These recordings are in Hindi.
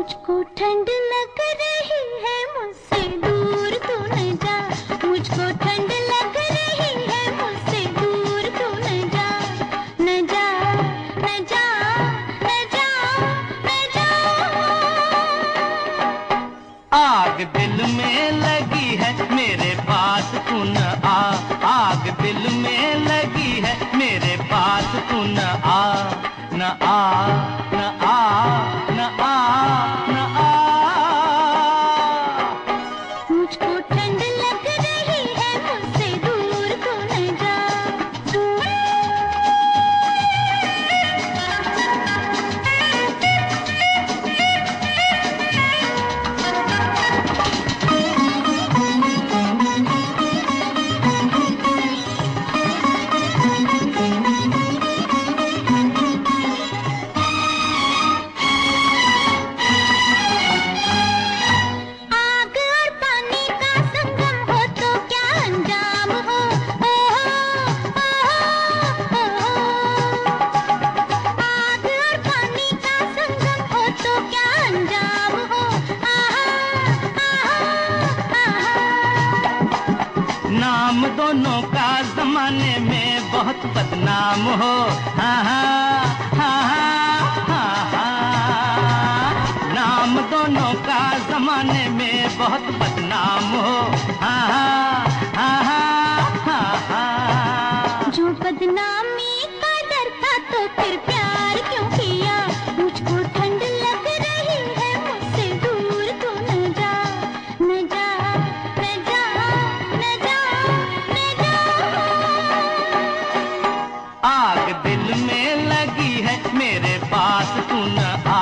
मुझको ठंड लग रही है, मुझसे दूर तू न जा। मुझको ठंड लग रही है, मुझसे दूर तू न जा। न जा, न जा, न जा, न जा। आग दिल में लगी है, मेरे पास तू न आ। आग दिल में लगी है, मेरे पास तू न आ। न आ, न आ, न आ, न आ। मुझको ठंड लग रही है, मुझसे दूर तू न जा। नाम दोनों का जमाने में बहुत बदनाम हो। हाँ हाँ हाँ हाँ हाँ। नाम दोनों का जमाने में बहुत बदनाम हो। हाँ हाँ हाँ हाँ हाँ। जो बदनामी का डर था तो फिर प्यार क्यों किया। मुझको ठंड लग रही है, मुझसे दूर तू न जा। न जा, न जा, न जा, न जा। आग दिल में लगी है, मेरे पास तू न आ।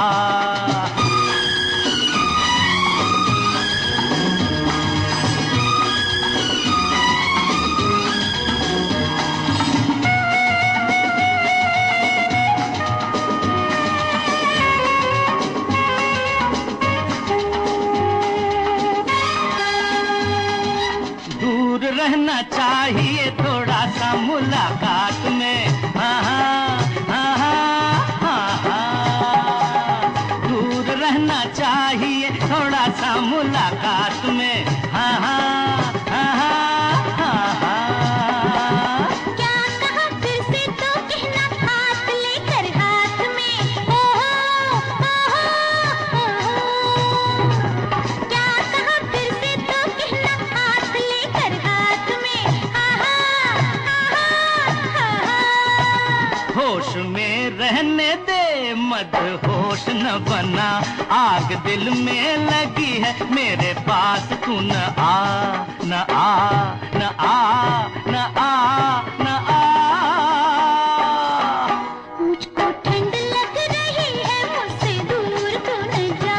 दूर रहना चाहिए थोड़ा सा मुलाकात में। हाँ हाँ हाँ हाँ हाँ। दूर रहना चाहिए थोड़ा सा मुलाकात में। हाँ हाँ हाँ हाँ हाँ। क्या कहा फिर से तो कहना, हाथ लेकर हाथ में। ओहो ओहो ओहो। क्या कहा फिर से तो कहना, हाथ लेकर हाथ में। आहा आहा आहा। होश में रहने दे, मत होश न बना। आग दिल में लगी है, मेरे पास तू न आ। न आ, न आ, न आ, न आ। मुझको ठंड लग रही है, मुझसे दूर तू न जा।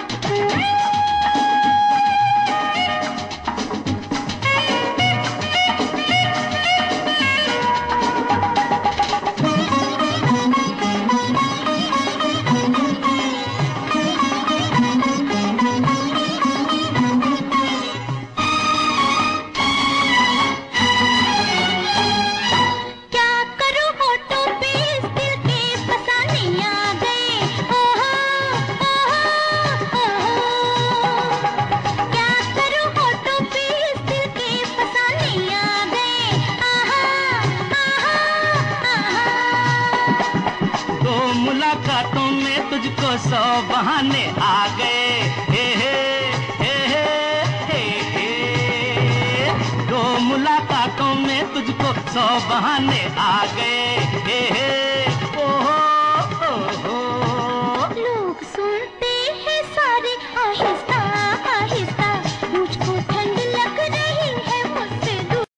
क्या करूं होठों पे इस दिल के फसाने आ गए। ओहो ओहो ओहो। क्या करूं होठों पे इस दिल के फसाने आ गए। आहा आहा आहा। दो मुलाकातों में तुझको 100 बहाने आ गए। हे हे हे हे हे हे। दो मुलाकातों में तुझको 100 बहाने आ गए। हे हे